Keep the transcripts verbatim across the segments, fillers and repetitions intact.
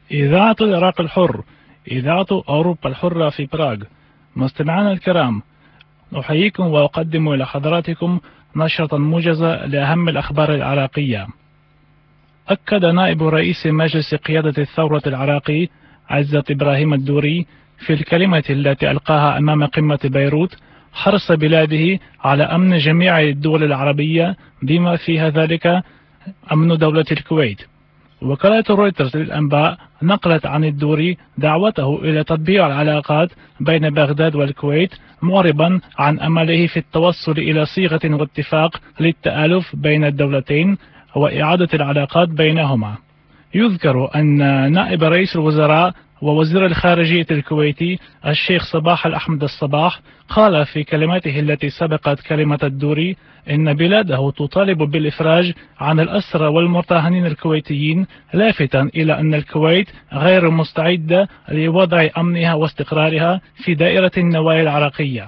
إذاعة العراق الحر، إذاعة أوروبا الحرة في براغ. مستمعينا الكرام، أحييكم وأقدم إلى حضراتكم نشرة موجزة لأهم الأخبار العراقية. أكد نائب رئيس مجلس قيادة الثورة العراقي عزت إبراهيم الدوري في الكلمة التي ألقاها أمام قمة بيروت حرص بلاده على أمن جميع الدول العربية بما فيها ذلك أمن دولة الكويت. وكالة رويترز للأنباء نقلت عن الدوري دعوته إلى تطبيع العلاقات بين بغداد والكويت، معربا عن أمله في التوصل إلى صيغة واتفاق للتآلف بين الدولتين وإعادة العلاقات بينهما. يذكر أن نائب رئيس الوزراء ووزير الخارجية الكويتي الشيخ صباح الأحمد الصباح قال في كلمته التي سبقت كلمة الدوري إن بلاده تطالب بالإفراج عن الأسرى والمرتهنين الكويتيين، لافتا إلى أن الكويت غير مستعدة لوضع أمنها واستقرارها في دائرة النوايا العراقية.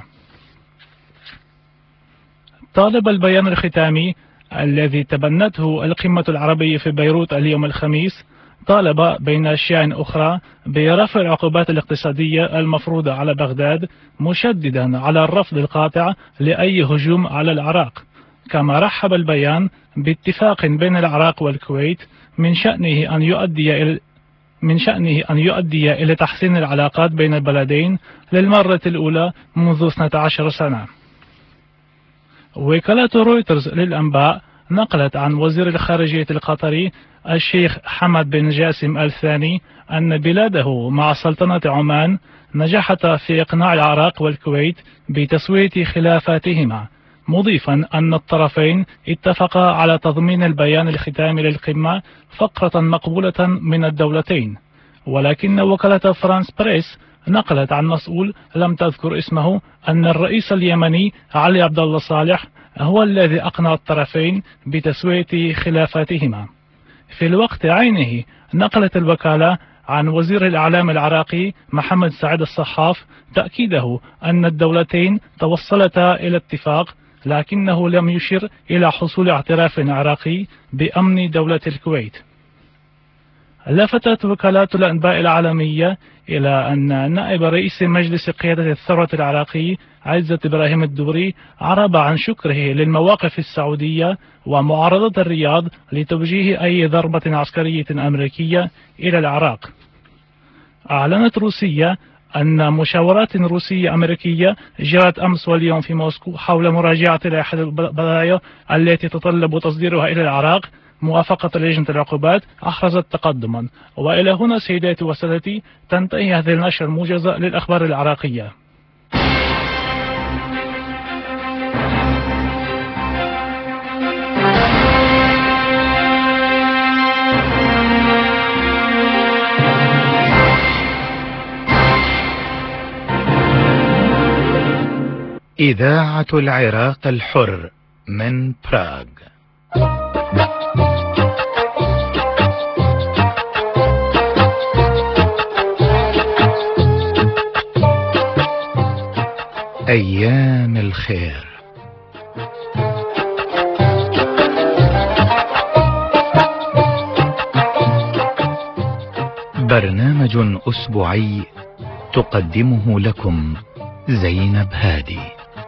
طالب البيان الختامي الذي تبنته القمة العربية في بيروت اليوم الخميس طالب بين أشياء أخرى برفع العقوبات الاقتصادية المفروضة على بغداد، مشددا على الرفض القاطع لأي هجوم على العراق. كما رحب البيان باتفاق بين العراق والكويت من شأنه أن يؤدي إلى من شأنه أن يؤدي إلى تحسين العلاقات بين البلدين للمرة الأولى منذ اثنتي عشرة سنة. وكالة رويترز للأنباء نقلت عن وزير الخارجية القطري الشيخ حمد بن جاسم الثاني أن بلاده مع سلطنة عمان نجحت في إقناع العراق والكويت بتسوية خلافاتهما، مضيفا أن الطرفين اتفقا على تضمين البيان الختامي للقمة فقرة مقبولة من الدولتين. ولكن وكالة فرانس بريس نقلت عن مسؤول لم تذكر اسمه أن الرئيس اليمني علي عبد الله صالح هو الذي أقنع الطرفين بتسوية خلافاتهما. في الوقت عينه نقلت الوكالة عن وزير الإعلام العراقي محمد سعيد الصحاف تأكيده أن الدولتين توصلتا إلى اتفاق، لكنه لم يشر إلى حصول اعتراف عراقي بأمن دولة الكويت. لفتت وكالات الأنباء العالمية إلى أن نائب رئيس مجلس قيادة الثورة العراقي عزت إبراهيم الدوري عرب عن شكره للمواقف السعودية ومعارضة الرياض لتوجيه أي ضربة عسكرية أمريكية إلى العراق. أعلنت روسيا أن مشاورات روسية أمريكية جرت أمس واليوم في موسكو حول مراجعة لائحة البضائع التي تطلب تصديرها إلى العراق. موافقة لجنة العقوبات أحرزت تقدما. وإلى هنا سيداتي وسادتي تنتهي هذه النشرة الموجزة للأخبار العراقية. إذاعة العراق الحر من براغ. أيام الخير. برنامج أسبوعي تقدمه لكم زينب هادي.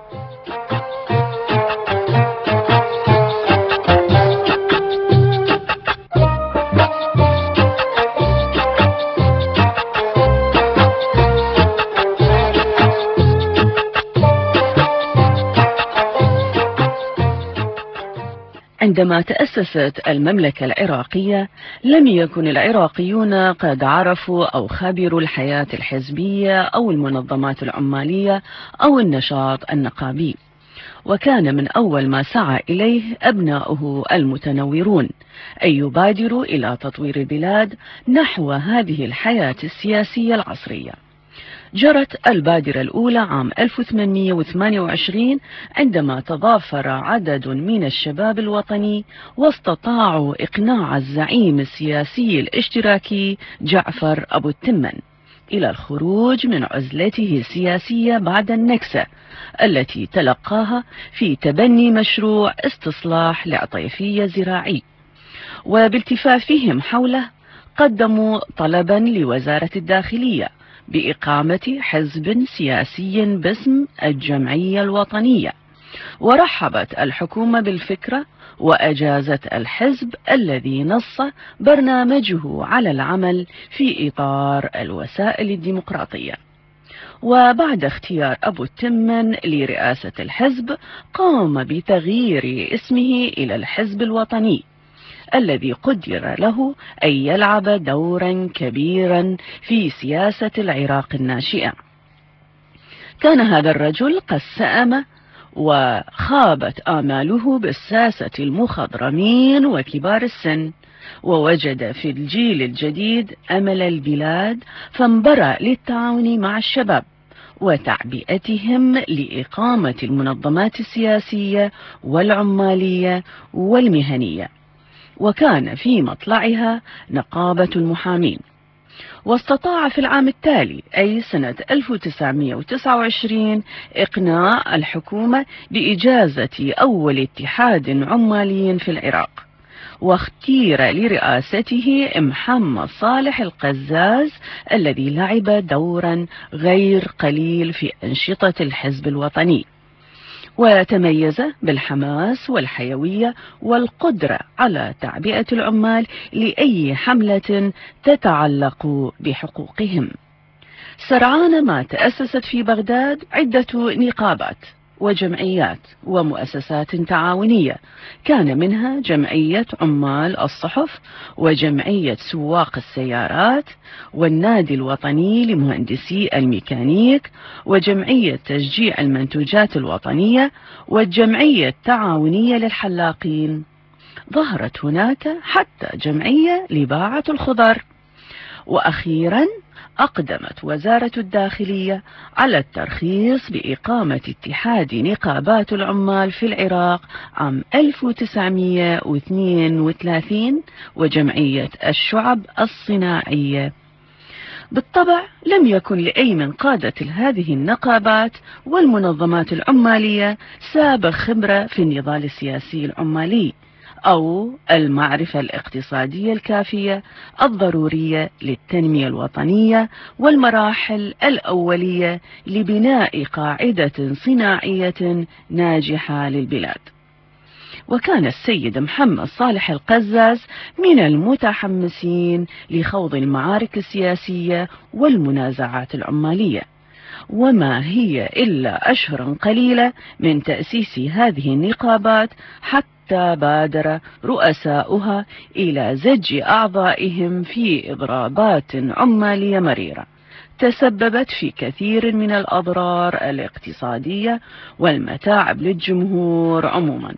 عندما تأسست المملكة العراقية لم يكن العراقيون قد عرفوا أو خبروا الحياة الحزبية أو المنظمات العمالية أو النشاط النقابي، وكان من أول ما سعى إليه أبناؤه المتنورون أن يبادروا إلى تطوير البلاد نحو هذه الحياة السياسية العصرية. جرت البادرة الأولى عام ألف وثمانمئة وثمانية وعشرين عندما تضافر عدد من الشباب الوطني واستطاعوا إقناع الزعيم السياسي الاشتراكي جعفر أبو التمن إلى الخروج من عزلته السياسية بعد النكسة التي تلقاها في تبني مشروع استصلاح لعطيفية زراعي. وبالتفافهم حوله قدموا طلبا لوزارة الداخلية بإقامة حزب سياسي باسم الجمعية الوطنية، ورحبت الحكومة بالفكرة وأجازت الحزب الذي نص برنامجه على العمل في إطار الوسائل الديمقراطية. وبعد اختيار أبو التمن لرئاسة الحزب قام بتغيير اسمه إلى الحزب الوطني، الذي قدر له أن يلعب دورا كبيرا في سياسة العراق الناشئة. كان هذا الرجل قد سأم وخابت آماله بالساسة المخضرمين وكبار السن، ووجد في الجيل الجديد أمل البلاد، فانبرى للتعاون مع الشباب وتعبئتهم لإقامة المنظمات السياسية والعمالية والمهنية، وكان في مطلعها نقابة المحامين. واستطاع في العام التالي أي سنة ألف وتسعمئة وتسعة وعشرين إقناع الحكومة بإجازة أول اتحاد عمالي في العراق، واختير لرئاسته محمد صالح القزاز، الذي لعب دورا غير قليل في أنشطة الحزب الوطني، وتميز بالحماس والحيوية والقدرة على تعبئة العمال لأي حملة تتعلق بحقوقهم. سرعان ما تأسست في بغداد عدة نقابات وجمعيات ومؤسسات تعاونية، كان منها جمعية عمال الصحف، وجمعية سواق السيارات، والنادي الوطني لمهندسي الميكانيك، وجمعية تشجيع المنتوجات الوطنية، والجمعية التعاونية للحلاقين. ظهرت هناك حتى جمعية لباعة الخضر. وأخيرا أقدمت وزارة الداخلية على الترخيص بإقامة اتحاد نقابات العمال في العراق عام ألف وتسعمئة واثنين وثلاثين وجمعية الشعب الصناعية. بالطبع لم يكن لأي من قادة هذه النقابات والمنظمات العمالية سابق خبرة في النضال السياسي العمالي أو المعرفة الاقتصادية الكافية الضرورية للتنمية الوطنية والمراحل الأولية لبناء قاعدة صناعية ناجحة للبلاد. وكان السيد محمد صالح القزاز من المتحمسين لخوض المعارك السياسية والمنازعات العمالية، وما هي إلا أشهر قليلة من تأسيس هذه النقابات حتى بادر رؤساؤها إلى زج أعضائهم في إضرابات عمالية مريرة تسببت في كثير من الأضرار الاقتصادية والمتاعب للجمهور عموما،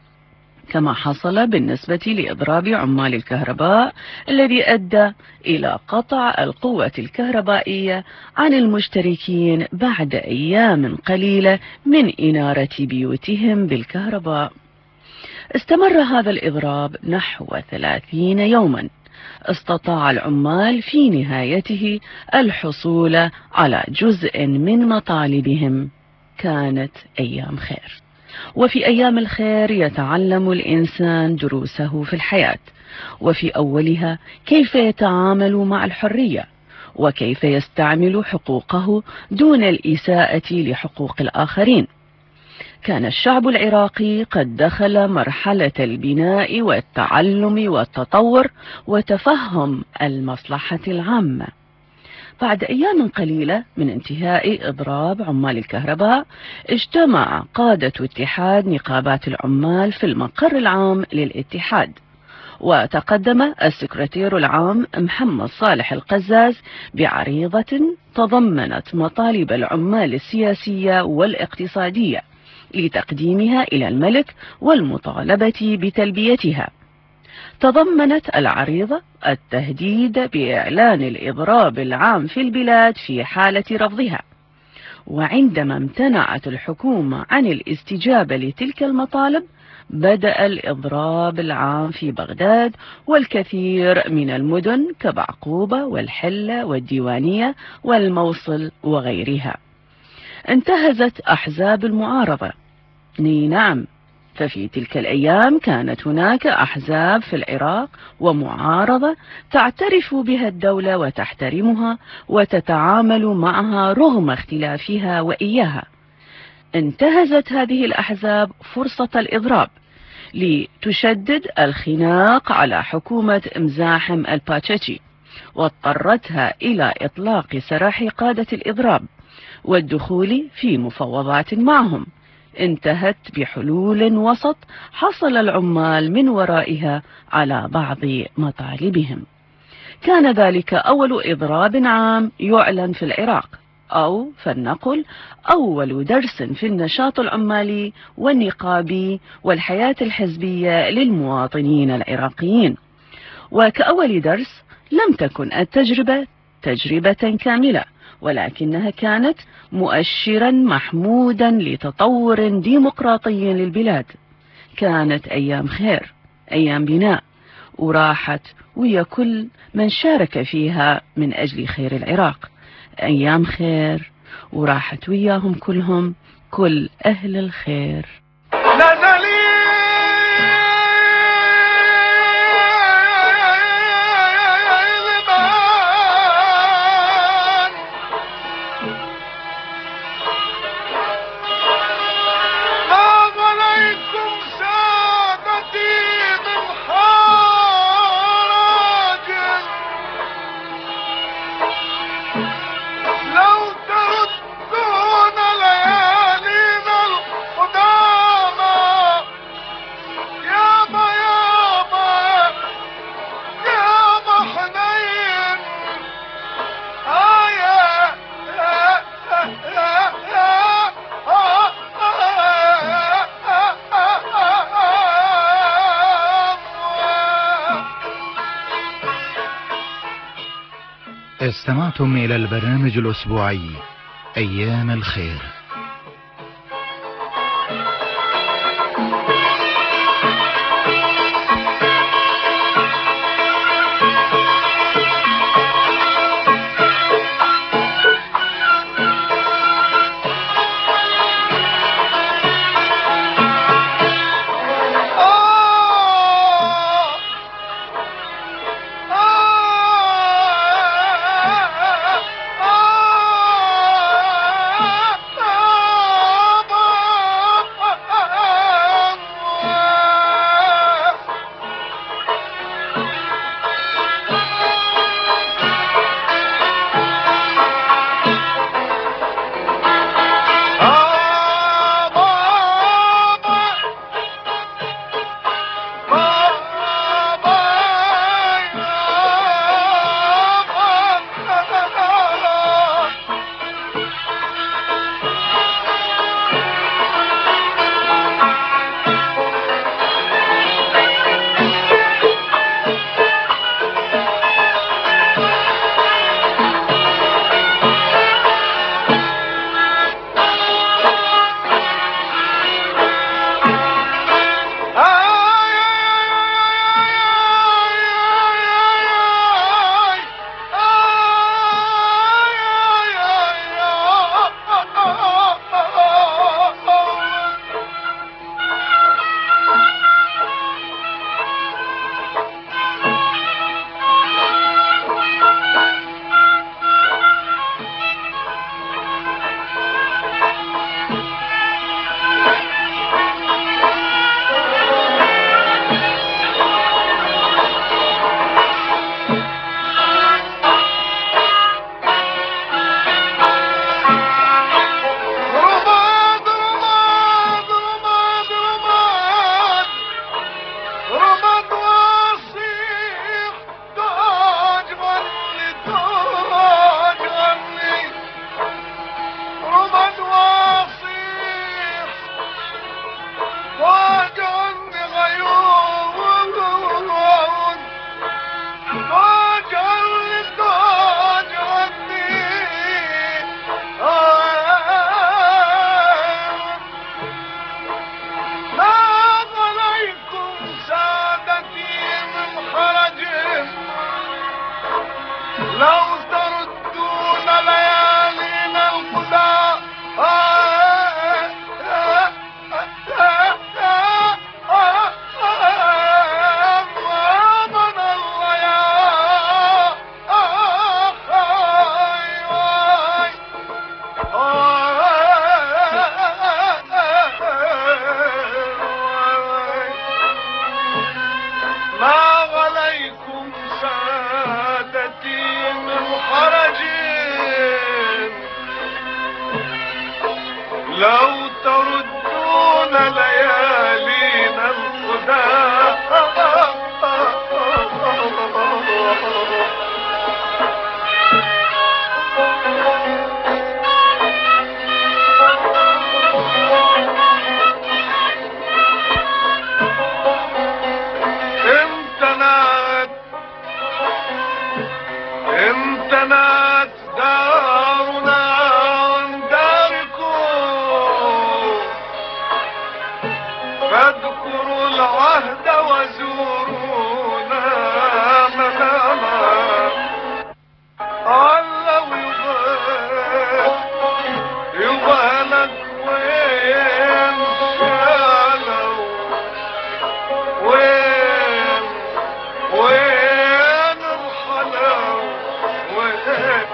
كما حصل بالنسبة لإضراب عمال الكهرباء الذي أدى إلى قطع القوة الكهربائية عن المشتركين بعد أيام قليلة من إنارة بيوتهم بالكهرباء. استمر هذا الإضراب نحو ثلاثين يوما. استطاع العمال في نهايته الحصول على جزء من مطالبهم. كانت أيام خير، وفي أيام الخير يتعلم الإنسان دروسه في الحياة، وفي أولها كيف يتعامل مع الحرية، وكيف يستعمل حقوقه دون الإساءة لحقوق الآخرين. كان الشعب العراقي قد دخل مرحلة البناء والتعلم والتطور وتفهم المصلحة العامة. بعد أيام قليلة من انتهاء إضراب عمال الكهرباء اجتمع قادة اتحاد نقابات العمال في المقر العام للاتحاد، وتقدم السكرتير العام محمد صالح القزاز بعريضة تضمنت مطالب العمال السياسية والاقتصادية لتقديمها إلى الملك والمطالبة بتلبيتها. تضمنت العريضة التهديد بإعلان الإضراب العام في البلاد في حالة رفضها، وعندما امتنعت الحكومة عن الاستجابة لتلك المطالب بدأ الإضراب العام في بغداد والكثير من المدن كبعقوبة والحلة والديوانية والموصل وغيرها. انتهزت أحزاب المعارضة، نعم ففي تلك الأيام كانت هناك أحزاب في العراق ومعارضة تعترف بها الدولة وتحترمها وتتعامل معها رغم اختلافها وإياها. انتهزت هذه الأحزاب فرصة الإضراب لتشدد الخناق على حكومة مزاحم الباتشيتشي، واضطرتها إلى إطلاق سراح قادة الإضراب والدخول في مفاوضات معهم انتهت بحلول وسط حصل العمال من ورائها على بعض مطالبهم. كان ذلك أول إضراب عام يعلن في العراق، أو فلنقل أول درس في النشاط العمالي والنقابي والحياة الحزبية للمواطنين العراقيين. وكأول درس لم تكن التجربة تجربة كاملة، ولكنها كانت مؤشرا محمودا لتطور ديمقراطي للبلاد. كانت أيام خير، أيام بناء، وراحت ويا كل من شارك فيها من أجل خير العراق. أيام خير وراحت وياهم كلهم كل أهل الخير. استمعتم إلى البرنامج الأسبوعي أيام الخير. Ah! امتنعت دارنا عن داركم فاذكروا العهد وزورونا مناما علو يبالك وين شالوا وين وين الخلو وين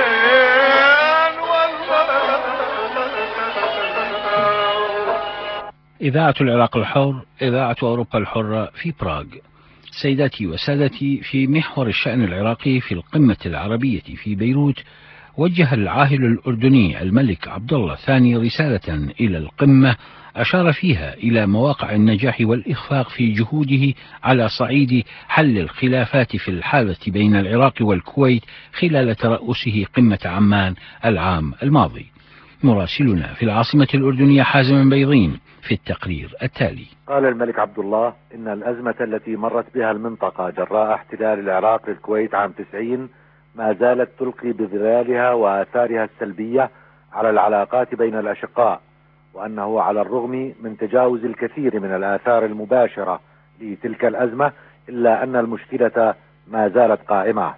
إذاعة العراق الحر، إذاعة أوروبا الحرة في براغ. سيداتي وسادتي، في محور الشأن العراقي في القمة العربية في بيروت، وجه العاهل الأردني الملك عبد الله الثاني رسالة إلى القمة أشار فيها إلى مواقع النجاح والإخفاق في جهوده على صعيد حل الخلافات في الحالة بين العراق والكويت خلال ترأسه قمة عمان العام الماضي. مراسلنا في العاصمة الأردنية حازم بيضين في التقرير التالي. قال الملك عبد الله إن الأزمة التي مرت بها المنطقة جراء احتلال العراق للكويت عام تسعين ما زالت تلقي بظلالها وآثارها السلبية على العلاقات بين الأشقاء، وأنه على الرغم من تجاوز الكثير من الآثار المباشرة لتلك الأزمة إلا أن المشكلة ما زالت قائمة.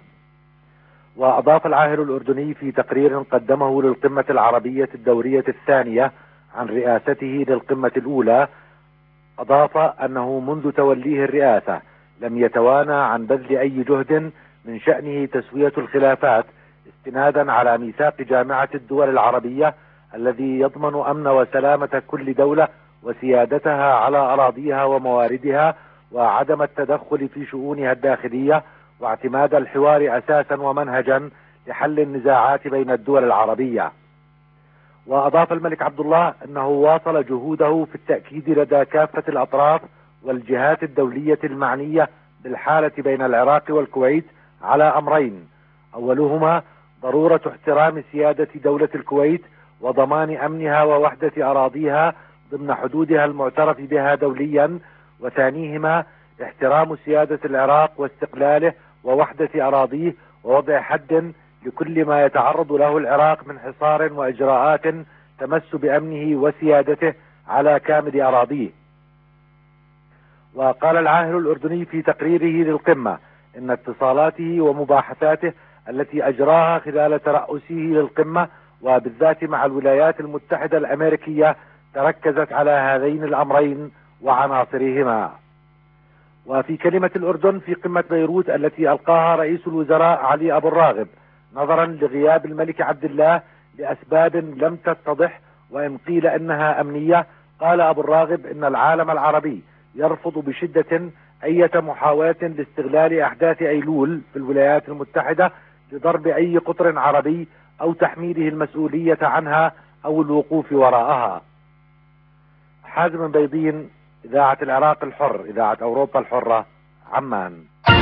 وأضاف العاهل الأردني في تقرير قدمه للقمة العربية الدورية الثانية عن رئاسته للقمة الأولى، أضاف أنه منذ توليه الرئاسة لم يتوانى عن بذل أي جهد من شأنه تسوية الخلافات استنادا على ميثاق جامعة الدول العربية الذي يضمن أمن وسلامة كل دولة وسيادتها على أراضيها ومواردها وعدم التدخل في شؤونها الداخلية، واعتماد الحوار أساسا ومنهجا لحل النزاعات بين الدول العربية. وأضاف الملك عبد الله أنه واصل جهوده في التأكيد لدى كافة الأطراف والجهات الدولية المعنية بالحالة بين العراق والكويت على أمرين: أولهما ضرورة احترام سيادة دولة الكويت وضمان أمنها ووحدة أراضيها ضمن حدودها المعترف بها دوليا، وثانيهما احترام سيادة العراق واستقلاله ووحدة أراضيه ووضع حد لكل ما يتعرض له العراق من حصار وإجراءات تمس بأمنه وسيادته على كامل أراضيه. وقال العاهل الأردني في تقريره للقمة إن اتصالاته ومباحثاته التي أجراها خلال ترأسه للقمة وبالذات مع الولايات المتحدة الأمريكية تركزت على هذين الأمرين وعناصرهما. وفي كلمة الأردن في قمة بيروت التي ألقاها رئيس الوزراء علي أبو الراغب نظرا لغياب الملك عبد الله لأسباب لم تتضح وإن قيل إنها أمنية، قال أبو الراغب إن العالم العربي يرفض بشدة أي محاولة لاستغلال أحداث أيلول في الولايات المتحدة لضرب أي قطر عربي أو تحميله المسؤولية عنها أو الوقوف وراءها. حازم بيضين، إذاعة العراق الحر، إذاعة أوروبا الحرة، عمان.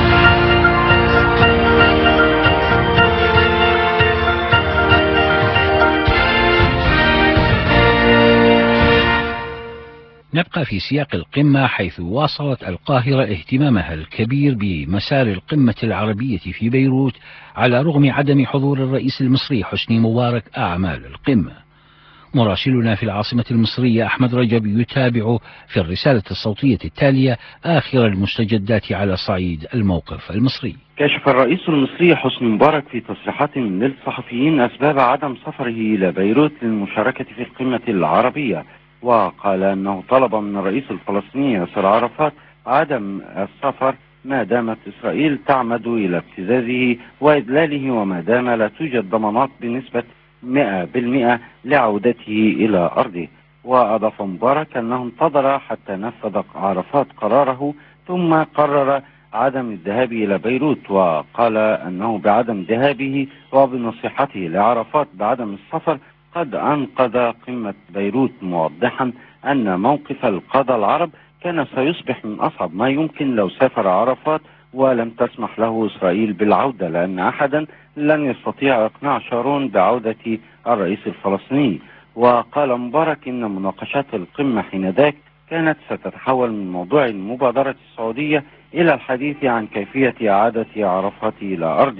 نبقى في سياق القمة، حيث واصلت القاهرة اهتمامها الكبير بمسار القمة العربية في بيروت على رغم عدم حضور الرئيس المصري حسني مبارك أعمال القمة. مراسلنا في العاصمة المصرية أحمد رجب يتابع في الرسالة الصوتية التالية آخر المستجدات على صعيد الموقف المصري. كشف الرئيس المصري حسني مبارك في تصريحات للصحفيين أسباب عدم سفره إلى بيروت للمشاركة في القمة العربية، وقال أنه طلب من الرئيس الفلسطيني ياسر عرفات عدم السفر ما دامت إسرائيل تعمد إلى ابتزازه وإذلاله وما دام لا توجد ضمانات بنسبة مئة بالمئة لعودته إلى أرضه. وأضاف مبارك أنه انتظر حتى نفذ عرفات قراره ثم قرر عدم الذهاب إلى بيروت، وقال أنه بعدم ذهابه وبنصيحته لعرفات بعدم السفر قد أنقذ قمة بيروت، موضحا أن موقف القادة العرب كان سيصبح من أصعب ما يمكن لو سافر عرفات ولم تسمح له إسرائيل بالعودة، لأن أحدا لن يستطيع إقناع شارون بعودة الرئيس الفلسطيني. وقال مبارك إن مناقشات القمة حينذاك كانت ستتحول من موضوع المبادرة السعودية إلى الحديث عن كيفية إعادة عرفات إلى أرضه،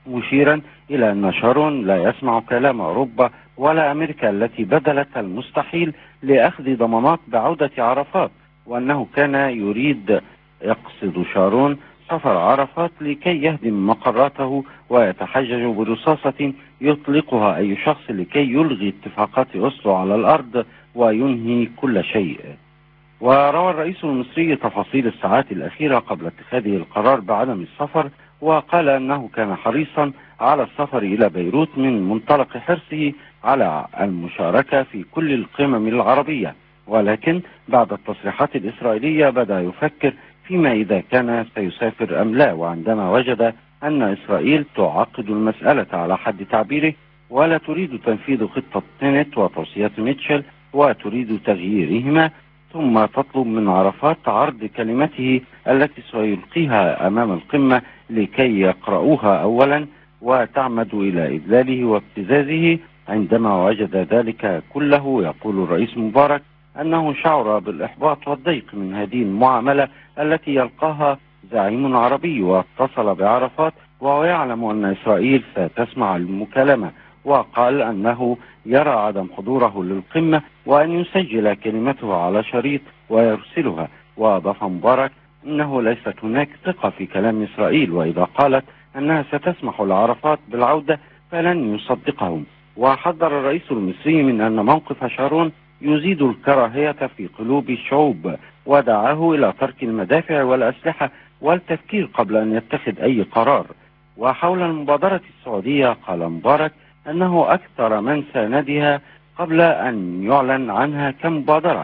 مشيرا إلى أن شارون لا يسمع كلام أوروبا ولا أمريكا التي بذلت المستحيل لأخذ ضمانات بعودة عرفات، وأنه كان يريد يقصد شارون سفر عرفات لكي يهدم مقراته ويتحجج برصاصة يطلقها أي شخص لكي يلغي اتفاقات أوسلو على الأرض وينهي كل شيء. وروى الرئيس المصري تفاصيل الساعات الأخيرة قبل اتخاذه القرار بعدم السفر، وقال أنه كان حريصا على السفر إلى بيروت من منطلق حرصه على المشاركة في كل القمم العربية، ولكن بعد التصريحات الإسرائيلية بدأ يفكر فيما إذا كان سيسافر أم لا، وعندما وجد أن إسرائيل تعقد المسألة على حد تعبيره ولا تريد تنفيذ خطة تينت وتوصيات ميتشل وتريد تغييرهما، ثم تطلب من عرفات عرض كلمته التي سيلقيها أمام القمة لكي يقرأوها أولا وتعمد إلى إذلاله وابتزازه. عندما وجد ذلك كله يقول الرئيس مبارك أنه شعر بالإحباط والضيق من هذه المعاملة التي يلقاها زعيم عربي، واتصل بعرفات وهو يعلم أن إسرائيل ستسمع المكالمة، وقال أنه يرى عدم حضوره للقمة وأن يسجل كلمته على شريط ويرسلها. وأضاف مبارك أنه ليست هناك ثقة في كلام إسرائيل، وإذا قالت أنها ستسمح لعرفات بالعودة فلن يصدقهم. وحذر الرئيس المصري من أن موقف شارون يزيد الكراهية في قلوب الشعوب، ودعاه إلى ترك المدافع والأسلحة والتفكير قبل أن يتخذ أي قرار. وحول المبادرة السعودية قال مبارك أنه أكثر من ساندها قبل أن يعلن عنها كمبادرة،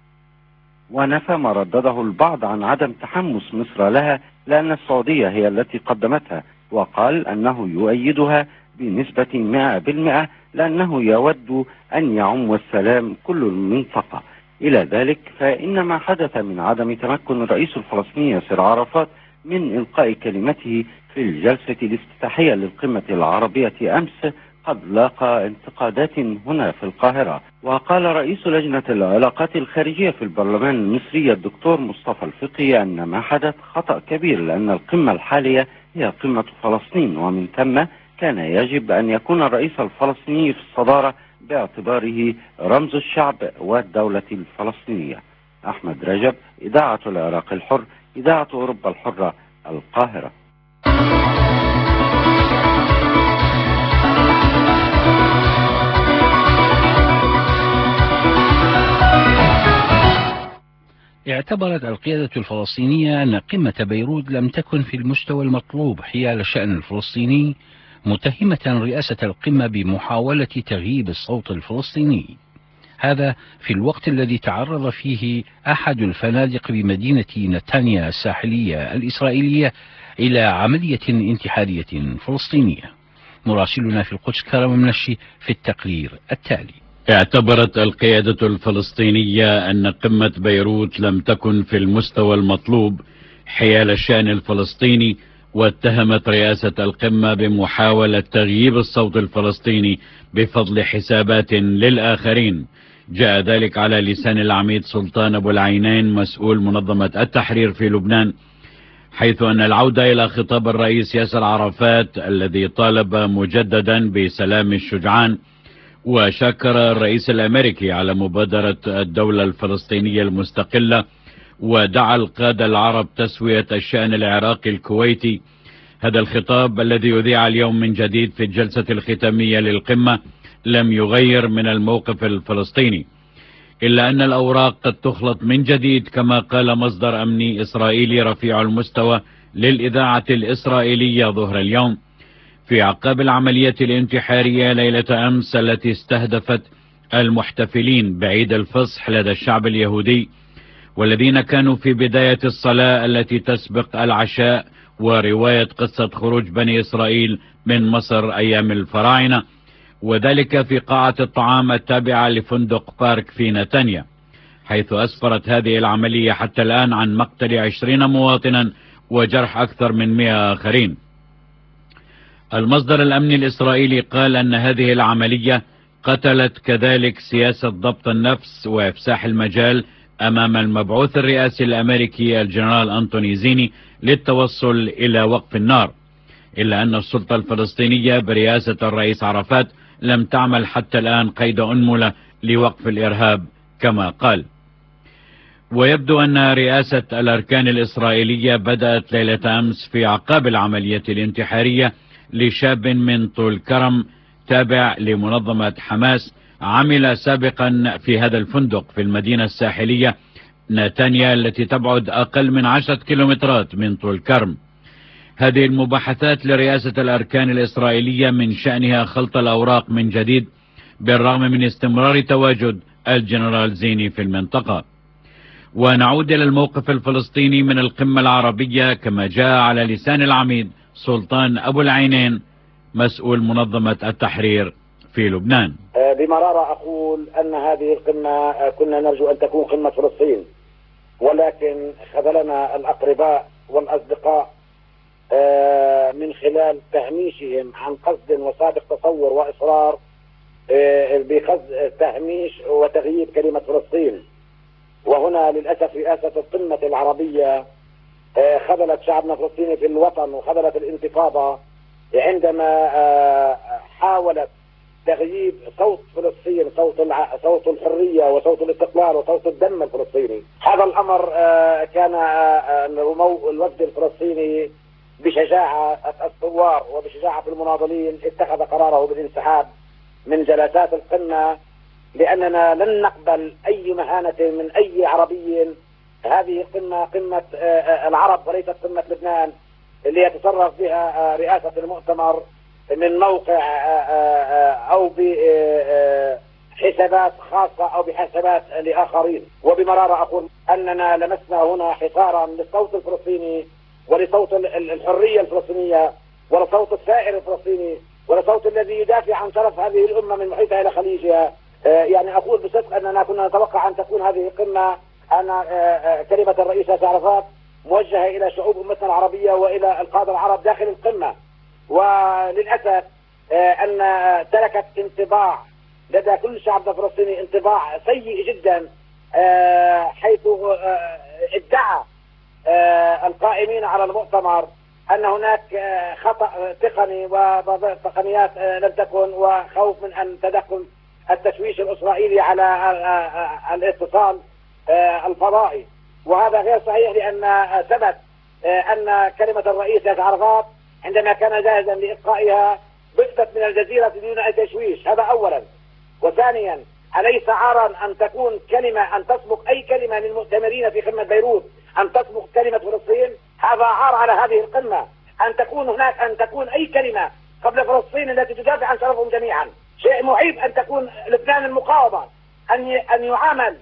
ونفى ما ردده البعض عن عدم تحمس مصر لها لأن السعودية هي التي قدمتها، وقال أنه يؤيدها بنسبة مئة بالمئة لأنه يود أن يعم السلام كل المنطقة. إلى ذلك فإن ما حدث من عدم تمكن الرئيس الفلسطيني ياسر عرفات من إلقاء كلمته في الجلسة الافتتاحية للقمة العربية أمس قد لاقى انتقادات هنا في القاهرة. وقال رئيس لجنة العلاقات الخارجية في البرلمان المصري الدكتور مصطفى الفقي أن ما حدث خطأ كبير، لأن القمة الحالية هي قمة فلسطين، ومن ثم كان يجب أن يكون الرئيس الفلسطيني في الصدارة باعتباره رمز الشعب والدولة الفلسطينية. أحمد رجب، إذاعة العراق الحر، إذاعة أوروبا الحرة، القاهرة. اعتبرت القيادة الفلسطينية أن قمة بيروت لم تكن في المستوى المطلوب حيال الشأن الفلسطيني، متهمة رئاسة القمة بمحاولة تغييب الصوت الفلسطيني، هذا في الوقت الذي تعرض فيه أحد الفنادق بمدينة نتانيا الساحلية الإسرائيلية إلى عملية انتحارية فلسطينية. مراسلنا في القدس كرم منشي في التقرير التالي. اعتبرت القيادة الفلسطينية أن قمة بيروت لم تكن في المستوى المطلوب حيال الشأن الفلسطيني، واتهمت رئاسة القمة بمحاولة تغييب الصوت الفلسطيني بفضل حسابات للآخرين. جاء ذلك على لسان العميد سلطان أبو العينين مسؤول منظمة التحرير في لبنان، حيث أن العودة إلى خطاب الرئيس ياسر عرفات الذي طالب مجددا بسلام الشجعان، وشكر الرئيس الأمريكي على مبادرة الدولة الفلسطينية المستقلة، ودعا القادة العرب تسوية الشأن العراقي الكويتي. هذا الخطاب الذي يذيع اليوم من جديد في الجلسة الختامية للقمة لم يغير من الموقف الفلسطيني، إلا أن الأوراق قد تخلط من جديد، كما قال مصدر أمني إسرائيلي رفيع المستوى للإذاعة الإسرائيلية ظهر اليوم، في أعقاب العملية الانتحارية ليلة أمس التي استهدفت المحتفلين بعيد الفصح لدى الشعب اليهودي، والذين كانوا في بداية الصلاة التي تسبق العشاء ورواية قصة خروج بني إسرائيل من مصر أيام الفراعنة، وذلك في قاعة الطعام التابعة لفندق بارك في نتانيا، حيث أسفرت هذه العملية حتى الآن عن مقتل عشرين مواطنا وجرح أكثر من مئة آخرين. المصدر الأمني الإسرائيلي قال أن هذه العملية قتلت كذلك سياسة ضبط النفس وإفساح المجال أمام المبعوث الرئاسي الأمريكي الجنرال أنتوني زيني للتوصل إلى وقف النار. إلا أن السلطة الفلسطينية برئاسة الرئيس عرفات لم تعمل حتى الآن قيد أنملة لوقف الإرهاب كما قال. ويبدو أن رئاسة الأركان الإسرائيلية بدأت ليلة أمس في أعقاب العملية الانتحارية لشاب من طول كرم تابع لمنظمة حماس عمل سابقا في هذا الفندق في المدينة الساحلية نتانيا التي تبعد أقل من عشرة كيلومترات من طول كرم. هذه المباحثات لرئاسة الأركان الإسرائيلية من شأنها خلط الأوراق من جديد بالرغم من استمرار تواجد الجنرال زيني في المنطقة. ونعود إلى الموقف الفلسطيني من القمة العربية كما جاء على لسان العميد سلطان أبو العينين مسؤول منظمة التحرير في لبنان. بمرارة أقول أن هذه القمة كنا نرجو أن تكون قمة فلسطين، ولكن خذلنا الأقرباء والأصدقاء من خلال تهميشهم عن قصد وسابق تصور وإصرار بقصد تهميش وتغييب كلمة فلسطين. وهنا للأسف رئاسة القمة العربية خذلت شعبنا الفلسطيني في الوطن وخذلت الانتفاضة عندما حاولت تغييب صوت فلسطين، صوت الع... صوت الحرية وصوت الاستقلال وصوت الدم الفلسطيني. هذا الأمر كان الوفد الفلسطيني بشجاعة الثوار وبشجاعة المناضلين اتخذ قراره بالانسحاب من جلسات القمة، لأننا لن نقبل أي مهانة من أي عربي. هذه القمة قمة العرب وليست قمة لبنان اللي يتصرف بها رئاسة المؤتمر من موقع أو بحسابات خاصة أو بحسابات لآخرين. وبمرارة أقول أننا لمسنا هنا حصارا للصوت الفلسطيني ولصوت الحرية الفلسطينية ولصوت الثائر الفلسطيني ولصوت الذي يدافع عن شرف هذه الأمة من محيطها إلى خليجها. يعني أقول بصدق أننا كنا نتوقع أن تكون هذه القمة أن كلمة الرئيس عرفات موجهة إلى شعوب أمتنا العربية وإلى القادة العرب داخل القمة، وللأسف أن تركت انطباع لدى كل شعب فلسطيني انطباع سيء جدا، حيث ادعى القائمين على المؤتمر أن هناك خطأ تقني وتقنيات لم تكن وخوف من أن تدخل التشويش الإسرائيلي على الاتصال الفضائي. وهذا غير صحيح، لأن ثبت أن كلمة الرئيس عرفات عندما كان جاهزا لإلقائها بثت من الجزيرة دون أي تشويش. هذا أولا. وثانيا، أليس عارا أن تكون كلمة أن تسبق أي كلمة للمؤتمرين في قمة بيروت أن تسبق كلمة فلسطين؟ هذا عار على هذه القمة أن تكون هناك أن تكون أي كلمة قبل فلسطين التي تدافع عن شرفهم جميعا. شيء معيب أن تكون لبنان المقاومة أن أن يعامل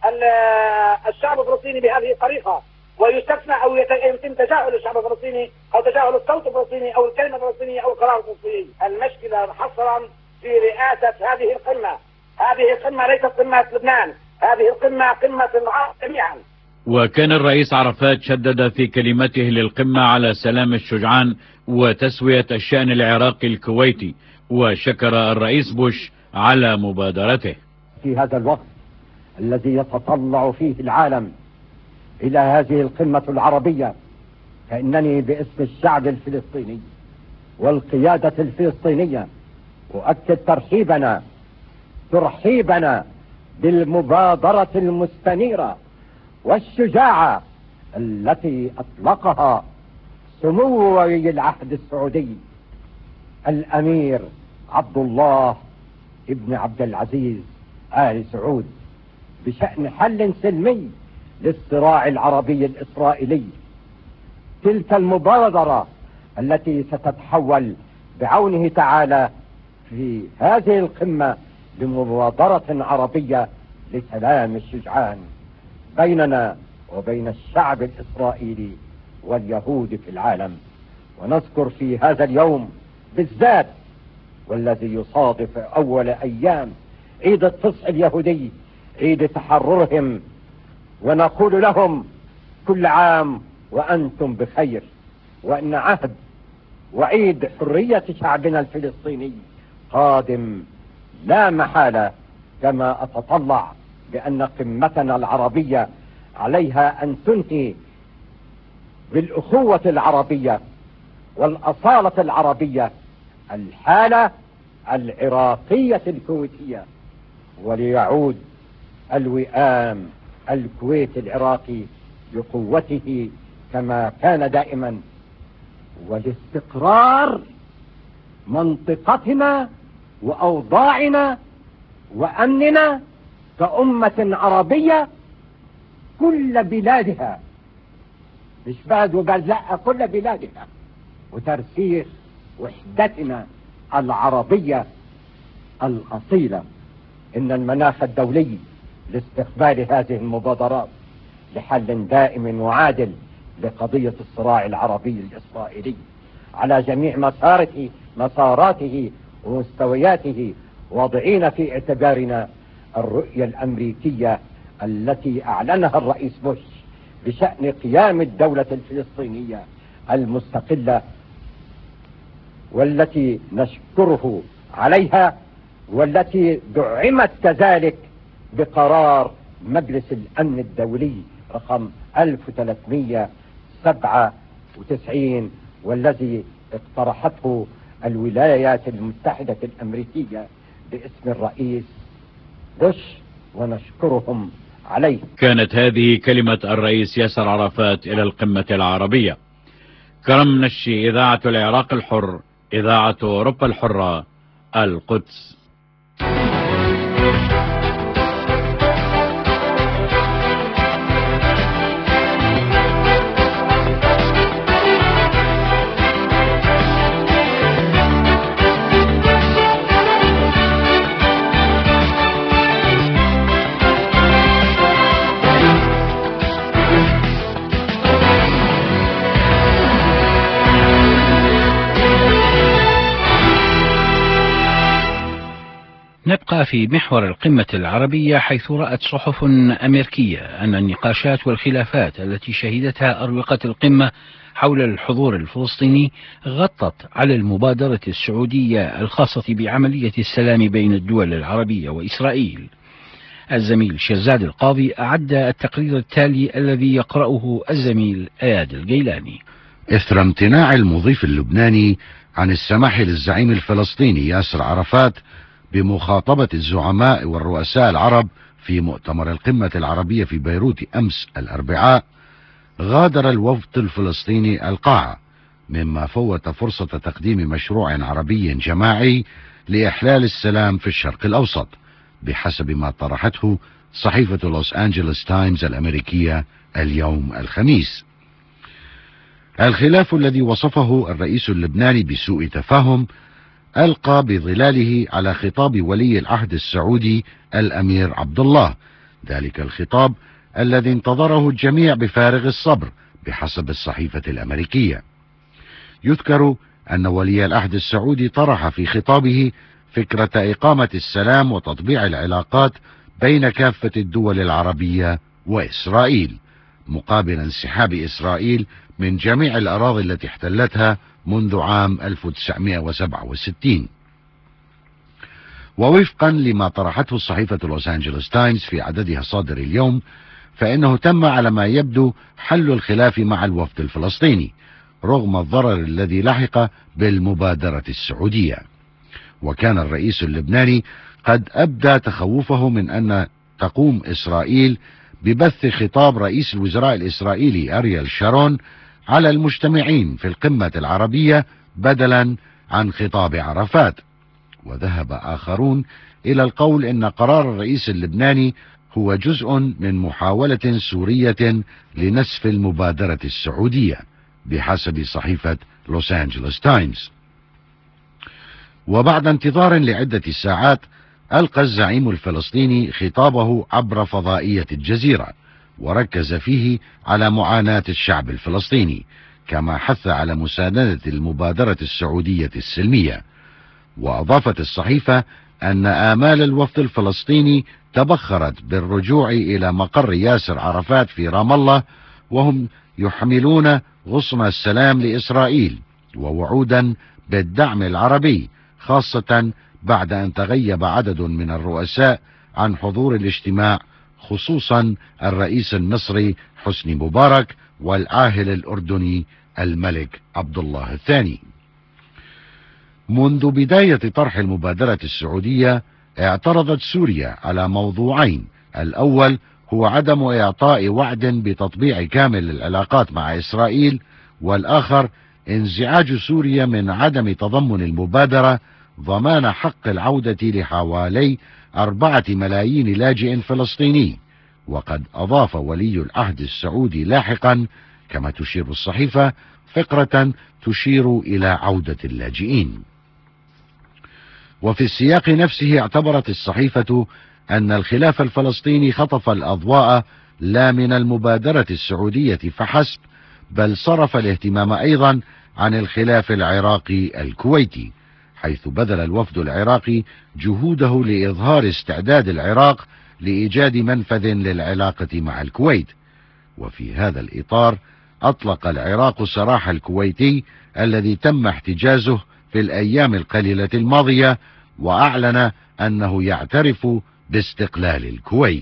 الشعب الفلسطيني بهذه الطريقة ويستثنى أو يتم تجاهل الشعب الفلسطيني أو تجاهل الصوت الفلسطيني أو الكلمة الفلسطينية أو القرار الفلسطيني. المشكلة حصرا في رئاسة هذه القمة. هذه القمة ليست قمة لبنان، هذه القمة قمة العرب جميعا. وكان الرئيس عرفات شدد في كلمته للقمة على سلام الشجعان وتسوية الشأن العراقي الكويتي، وشكر الرئيس بوش على مبادرته. في هذا الوقت الذي يتطلع فيه العالم إلى هذه القمة العربية، فإنني باسم الشعب الفلسطيني والقيادة الفلسطينية أؤكد ترحيبنا ترحيبنا بالمبادرة المستنيرة والشجاعة التي أطلقها سمو ولي العهد السعودي الأمير عبد الله ابن عبد العزيز آل سعود بشأن حل سلمي للصراع العربي الإسرائيلي. تلك المبادرة التي ستتحول بعونه تعالى في هذه القمة بمبادرة عربية لسلام الشجعان بيننا وبين الشعب الإسرائيلي واليهود في العالم. ونذكر في هذا اليوم بالذات والذي يصادف أول أيام عيد الفصح اليهودي عيد تحررهم، ونقول لهم كل عام وأنتم بخير، وأن عهد وعيد حرية شعبنا الفلسطيني قادم لا محالة، كما أتطلع بأن قمتنا العربية عليها أن تنهي بالأخوة العربية والأصالة العربية الحالة العراقية الكويتية، وليعود الوئام الكويت العراقي بقوته كما كان دائما، ولاستقرار منطقتنا وأوضاعنا وأمننا كأمة عربية كل بلادها، مش بلد وبلد، لا كل بلادها، وترسيخ وحدتنا العربية الأصيلة. إن المناخ الدولي لاستقبال هذه المبادرات لحل دائم وعادل لقضية الصراع العربي الإسرائيلي على جميع مسارته مساراته ومستوياته، واضعين في اعتبارنا الرؤية الأمريكية التي أعلنها الرئيس بوش بشأن قيام الدولة الفلسطينية المستقلة، والتي نشكره عليها، والتي دعمت كذلك بقرار مجلس الأمن الدولي رقم ألف وثلاثمئة وسبعة وتسعين، والذي اقترحته الولايات المتحدة الأمريكية باسم الرئيس بوش، ونشكرهم عليه. كانت هذه كلمة الرئيس ياسر عرفات إلى القمة العربية. كرم نشي، إذاعة العراق الحر، إذاعة أوروبا الحرة، القدس. نبقى في محور القمة العربية، حيث رأت صحف أمريكية أن النقاشات والخلافات التي شهدتها أروقة القمة حول الحضور الفلسطيني غطت على المبادرة السعودية الخاصة بعملية السلام بين الدول العربية وإسرائيل. الزميل شزاد القاضي أعد التقرير التالي الذي يقرأه الزميل اياد الجيلاني. إثر امتناع المضيف اللبناني عن السماح للزعيم الفلسطيني ياسر عرفات بمخاطبة الزعماء والرؤساء العرب في مؤتمر القمة العربية في بيروت أمس الأربعاء، غادر الوفد الفلسطيني القاعة، مما فوت فرصة تقديم مشروع عربي جماعي لإحلال السلام في الشرق الأوسط، بحسب ما طرحته صحيفة لوس أنجلوس تايمز الأمريكية اليوم الخميس. الخلاف الذي وصفه الرئيس اللبناني بسوء تفاهم ألقى بظلاله على خطاب ولي العهد السعودي الأمير عبد الله، ذلك الخطاب الذي انتظره الجميع بفارغ الصبر بحسب الصحيفة الأمريكية. يذكر أن ولي العهد السعودي طرح في خطابه فكرة إقامة السلام وتطبيع العلاقات بين كافة الدول العربية وإسرائيل، مقابل انسحاب إسرائيل من جميع الأراضي التي احتلتها منذ عام ألف وتسعمئة وسبعة وستين. ووفقا لما طرحته صحيفة لوس أنجلوس تايمز في عددها صادر اليوم، فإنه تم على ما يبدو حل الخلاف مع الوفد الفلسطيني رغم الضرر الذي لحق بالمبادرة السعودية. وكان الرئيس اللبناني قد أبدى تخوفه من أن تقوم إسرائيل ببث خطاب رئيس الوزراء الإسرائيلي أريال شارون على المجتمعين في القمة العربية بدلا عن خطاب عرفات. وذهب آخرون إلى القول إن قرار الرئيس اللبناني هو جزء من محاولة سورية لنسف المبادرة السعودية بحسب صحيفة لوس أنجلوس تايمز. وبعد انتظار لعدة ساعات ألقى الزعيم الفلسطيني خطابه عبر فضائية الجزيرة، وركز فيه على معاناة الشعب الفلسطيني، كما حث على مساندة المبادرة السعودية السلمية. وأضافت الصحيفة أن آمال الوفد الفلسطيني تبخرت بالرجوع إلى مقر ياسر عرفات في رام الله، وهم يحملون غصن السلام لإسرائيل ووعودا بالدعم العربي، خاصة بعد أن تغيب عدد من الرؤساء عن حضور الاجتماع، خصوصا الرئيس المصري حسني مبارك والعاهل الأردني الملك عبد الله الثاني. منذ بداية طرح المبادرة السعودية اعترضت سوريا على موضوعين: الأول هو عدم إعطاء وعد بتطبيع كامل العلاقات مع إسرائيل، والآخر انزعاج سوريا من عدم تضمن المبادرة ضمان حق العودة لحوالي أربعة ملايين لاجئ فلسطيني. وقد أضاف ولي العهد السعودي لاحقا، كما تشير الصحيفة، فقرة تشير إلى عودة اللاجئين. وفي السياق نفسه اعتبرت الصحيفة أن الخلاف الفلسطيني خطف الأضواء لا من المبادرة السعودية فحسب، بل صرف الاهتمام أيضا عن الخلاف العراقي الكويتي، حيث بذل الوفد العراقي جهوده لإظهار استعداد العراق لإيجاد منفذ للعلاقة مع الكويت. وفي هذا الإطار أطلق العراق سراح الكويتي الذي تم احتجازه في الأيام القليلة الماضية، وأعلن أنه يعترف باستقلال الكويت.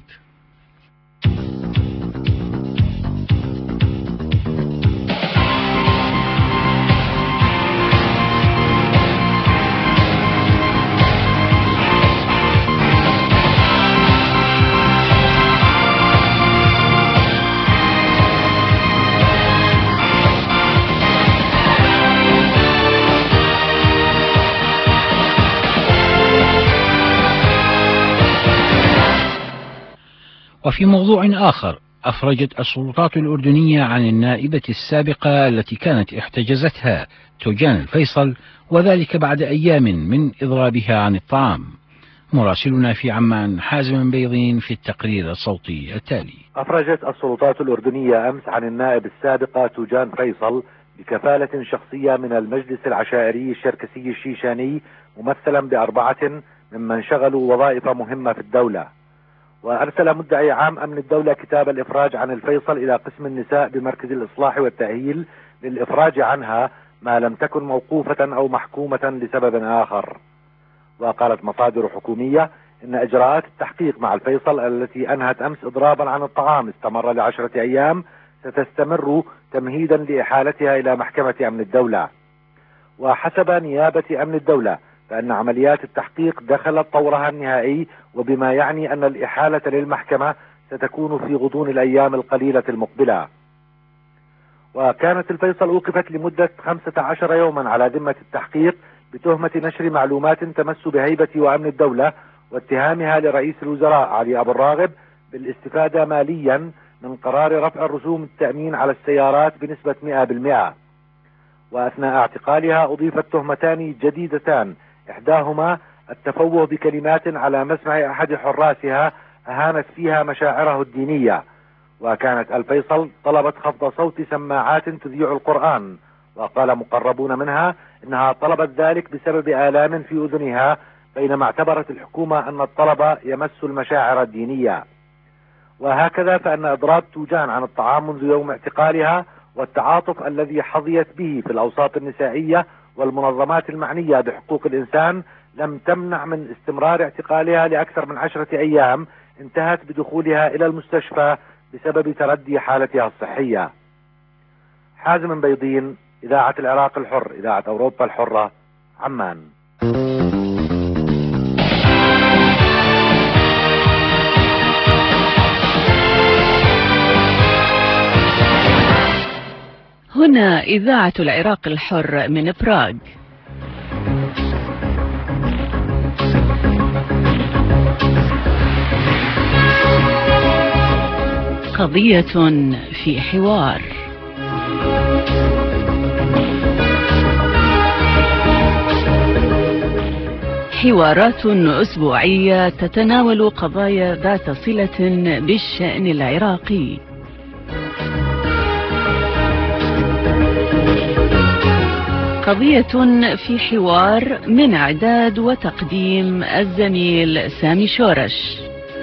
وفي موضوع آخر، أفرجت السلطات الأردنية عن النائبة السابقة التي كانت احتجزتها توجان الفيصل، وذلك بعد أيام من إضرابها عن الطعام. مراسلنا في عمان حازم بيضين في التقرير الصوتي التالي. أفرجت السلطات الأردنية أمس عن النائب السابقة توجان فيصل بكفالة شخصية من المجلس العشائري الشركسي الشيشاني، ممثلا بأربعة ممن شغلوا وظائف مهمة في الدولة. وأرسل مدعي عام أمن الدولة كتاب الإفراج عن الفيصل إلى قسم النساء بمركز الإصلاح والتأهيل للإفراج عنها ما لم تكن موقوفة أو محكومة لسبب آخر. وقالت مصادر حكومية إن إجراءات التحقيق مع الفيصل التي أنهت أمس إضرابا عن الطعام استمر لعشرة أيام ستستمر تمهيدا لإحالتها إلى محكمة أمن الدولة. وحسب نيابة أمن الدولة فإن عمليات التحقيق دخلت طورها النهائي، وبما يعني أن الإحالة للمحكمة ستكون في غضون الأيام القليلة المقبلة. وكانت الفيصل أوقفت لمدة خمسة عشر يوما على ذمة التحقيق بتهمة نشر معلومات تمس بهيبة وأمن الدولة، واتهامها لرئيس الوزراء علي أبو الراغب بالاستفادة ماليا من قرار رفع الرسوم التأمين على السيارات بنسبة مئة بالمئة. وأثناء اعتقالها أضيفت تهمتان جديدتان، إحداهما التفوه بكلمات على مسمع أحد حراسها أهانت فيها مشاعره الدينية. وكانت الفيصل طلبت خفض صوت سماعات تذيع القرآن، وقال مقربون منها إنها طلبت ذلك بسبب آلام في أذنها، بينما اعتبرت الحكومة أن الطلب يمس المشاعر الدينية. وهكذا فإن إضراب توجان عن الطعام منذ يوم اعتقالها والتعاطف الذي حظيت به في الأوساط النسائية والمنظمات المعنية بحقوق الإنسان لم تمنع من استمرار اعتقالها لأكثر من عشرة أيام انتهت بدخولها إلى المستشفى بسبب تردي حالتها الصحية. حازم بيضين، إذاعة العراق الحر، إذاعة أوروبا الحرة، عمان. هنا إذاعة العراق الحر من براغ. قضية في حوار. حوارات أسبوعية تتناول قضايا ذات صلة بالشأن العراقي. قضية في حوار من إعداد وتقديم الزميل سامي شورش.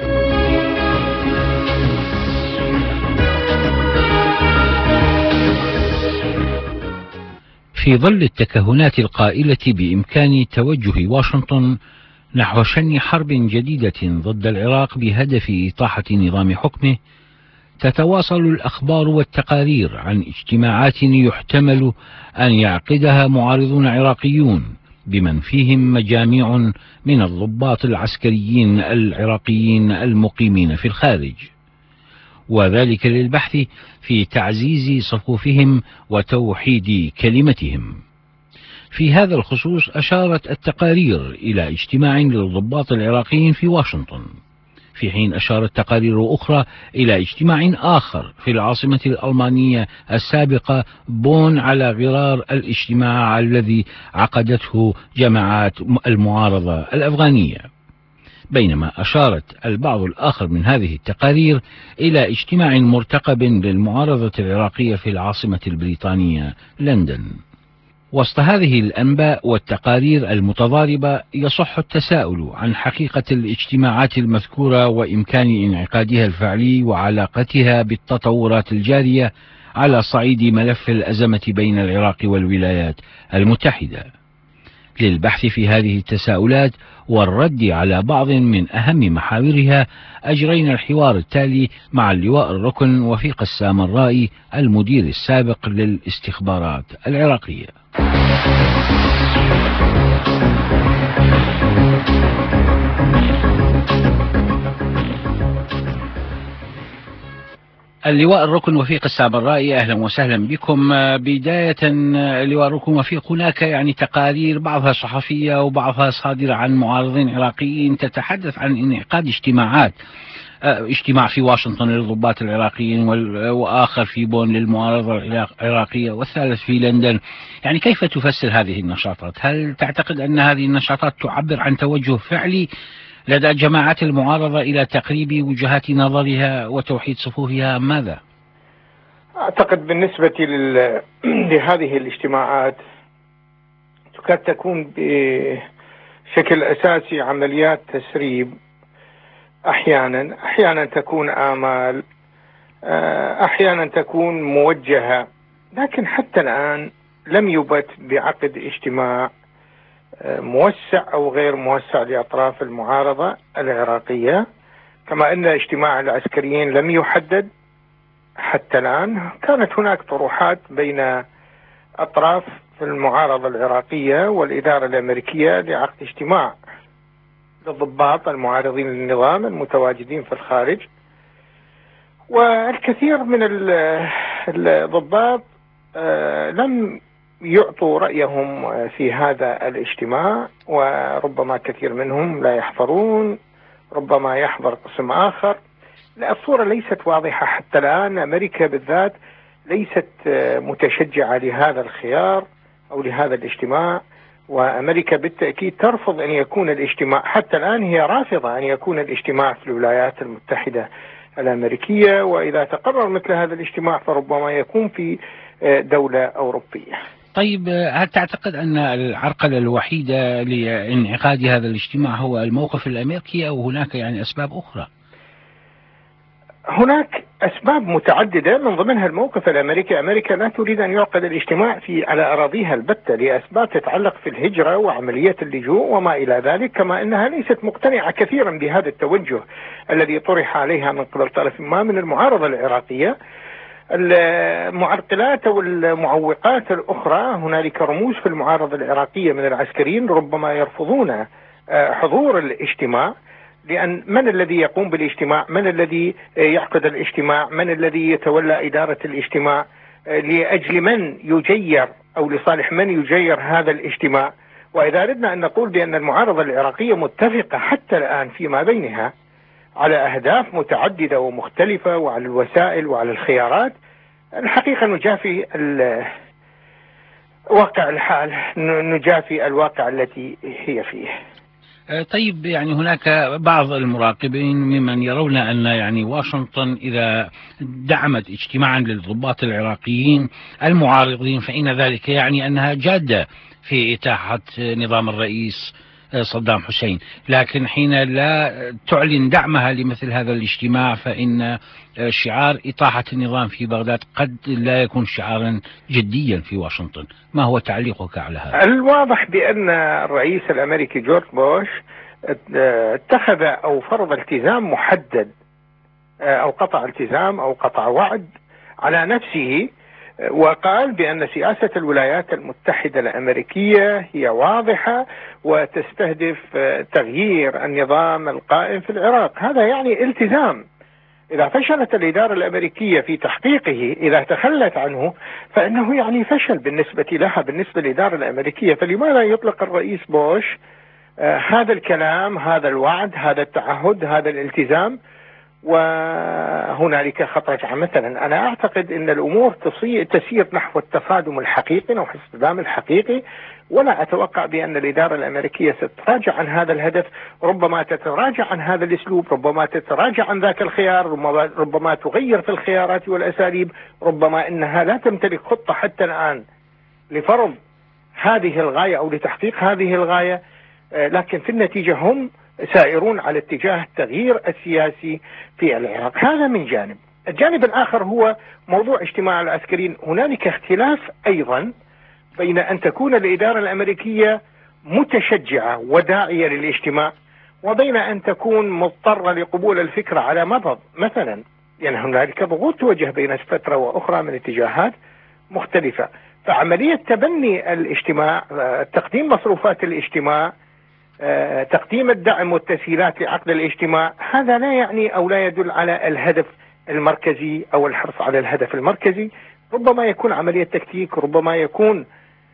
في ظل التكهنات القائلة بإمكان توجه واشنطن نحو شن حرب جديدة ضد العراق بهدف إطاحة نظام حكمه، تتواصل الأخبار والتقارير عن اجتماعات يحتمل أن يعقدها معارضون عراقيون بمن فيهم مجاميع من الضباط العسكريين العراقيين المقيمين في الخارج، وذلك للبحث في تعزيز صفوفهم وتوحيد كلمتهم. في هذا الخصوص أشارت التقارير إلى اجتماع للضباط العراقيين في واشنطن، في حين أشارت تقارير أخرى إلى اجتماع آخر في العاصمة الألمانية السابقة بون على غرار الاجتماع الذي عقدته جماعات المعارضة الأفغانية، بينما أشارت البعض الآخر من هذه التقارير إلى اجتماع مرتقب للمعارضة العراقية في العاصمة البريطانية لندن. وسط هذه الأنباء والتقارير المتضاربة يصح التساؤل عن حقيقة الاجتماعات المذكورة وإمكان انعقادها الفعلي وعلاقتها بالتطورات الجارية على صعيد ملف الأزمة بين العراق والولايات المتحدة. للبحث في هذه التساؤلات والرد على بعض من أهم محاورها أجرينا الحوار التالي مع اللواء الركن وفيق السامرائي المدير السابق للاستخبارات العراقية. اللواء الركن وفيق السامرائي، أهلا وسهلا بكم. بداية اللواء الركن وفيق، هناك يعني تقارير بعضها صحفية وبعضها صادرة عن معارضين عراقيين تتحدث عن انعقاد اجتماعات، اجتماع في واشنطن للضباط العراقيين وآخر في بون للمعارضة العراقية والثالث في لندن. يعني كيف تفسر هذه النشاطات؟ هل تعتقد أن هذه النشاطات تعبر عن توجه فعلي لدى جماعات المعارضة إلى تقريب وجهات نظرها وتوحيد صفوفها؟ ماذا؟ أعتقد بالنسبة لل... لهذه الاجتماعات تكاد تكون بشكل أساسي عمليات تسريب، أحيانا أحيانا تكون آمال، أحيانا تكون موجهة، لكن حتى الآن لم يبت بعقد اجتماع موسع أو غير موسع لأطراف المعارضة العراقية، كما أن اجتماع العسكريين لم يحدد حتى الآن. كانت هناك طروحات بين أطراف في المعارضة العراقية والإدارة الأمريكية لعقد اجتماع للضباط المعارضين للنظام المتواجدين في الخارج، والكثير من الضباط لم يعطوا رأيهم في هذا الاجتماع، وربما كثير منهم لا يحضرون، ربما يحضر قسم آخر. لا، الصورة ليست واضحة حتى الآن. أمريكا بالذات ليست متشجعة لهذا الخيار أو لهذا الاجتماع، وأمريكا بالتأكيد ترفض أن يكون الاجتماع، حتى الآن هي رافضة أن يكون الاجتماع في الولايات المتحدة الأمريكية، وإذا تقرر مثل هذا الاجتماع فربما يكون في دولة أوروبية. طيب، هل تعتقد أن العرقلة الوحيدة لانعقاد هذا الاجتماع هو الموقف الأمريكي أو هناك يعني أسباب أخرى؟ هناك أسباب متعددة، من ضمنها الموقف الأمريكي. أمريكا لا تريد أن يعقد الاجتماع في على أراضيها البتة لأسباب تتعلق في الهجرة وعملية اللجوء وما إلى ذلك، كما أنها ليست مقتنعة كثيرا بهذا التوجه الذي طرح عليها من قبل طرف ما من المعارضة العراقية. المعرقلات أو المعوقات الأخرى، هنالك رموز في المعارضة العراقية من العسكريين ربما يرفضون حضور الاجتماع، لأن من الذي يقوم بالاجتماع؟ من الذي يعقد الاجتماع؟ من الذي يتولى إدارة الاجتماع؟ لأجل من يجير أو لصالح من يجير هذا الاجتماع؟ وإذا أردنا أن نقول بأن المعارضة العراقية متفقة حتى الآن فيما بينها على أهداف متعددة ومختلفة وعلى الوسائل وعلى الخيارات، الحقيقة نجافي واقع الحال، نجافي الواقع التي هي فيه. طيب، يعني هناك بعض المراقبين ممن يرون أن يعني واشنطن إذا دعمت اجتماعا للضباط العراقيين المعارضين فإن ذلك يعني أنها جادة في إتاحة نظام الرئيس صدام حسين، لكن حين لا تعلن دعمها لمثل هذا الاجتماع فإن شعار إطاحة النظام في بغداد قد لا يكون شعارا جديا في واشنطن. ما هو تعليقك على هذا؟ الواضح بأن الرئيس الأمريكي جورج بوش اتخذ أو فرض التزام محدد أو قطع التزام أو قطع وعد على نفسه، وقال بأن سياسة الولايات المتحدة الأمريكية هي واضحة وتستهدف تغيير النظام القائم في العراق. هذا يعني التزام. إذا فشلت الإدارة الأمريكية في تحقيقه، إذا تخلت عنه، فإنه يعني فشل بالنسبة لها، بالنسبة للإدارة الأمريكية. فلماذا يطلق الرئيس بوش آه هذا الكلام، هذا الوعد، هذا التعهد، هذا الالتزام، وهنالك خطرة؟ مثلا أنا أعتقد أن الأمور تسير نحو التصادم الحقيقي أو الاصطدام الحقيقي، ولا أتوقع بأن الإدارة الأمريكية ستتراجع عن هذا الهدف. ربما تتراجع عن هذا الأسلوب، ربما تتراجع عن ذاك الخيار، ربما, ربما تغير في الخيارات والأساليب، ربما أنها لا تمتلك خطة حتى الآن لفرض هذه الغاية أو لتحقيق هذه الغاية. لكن في النتيجة هم سائرون على اتجاه التغيير السياسي في العراق. هذا من جانب. الجانب الآخر هو موضوع اجتماع العسكريين. هنالك اختلاف أيضا بين أن تكون الإدارة الأمريكية متشجعة وداعية للاجتماع، وبين أن تكون مضطرة لقبول الفكرة على مضض. مثلا يعني هنالك ضغوط توجه بين فترة وأخرى من اتجاهات مختلفة. فعملية تبني الاجتماع، تقديم مصروفات الاجتماع، تقديم الدعم والتسهيلات لعقد الاجتماع، هذا لا يعني أو لا يدل على الهدف المركزي أو الحرص على الهدف المركزي. ربما يكون عملية تكتيك، ربما يكون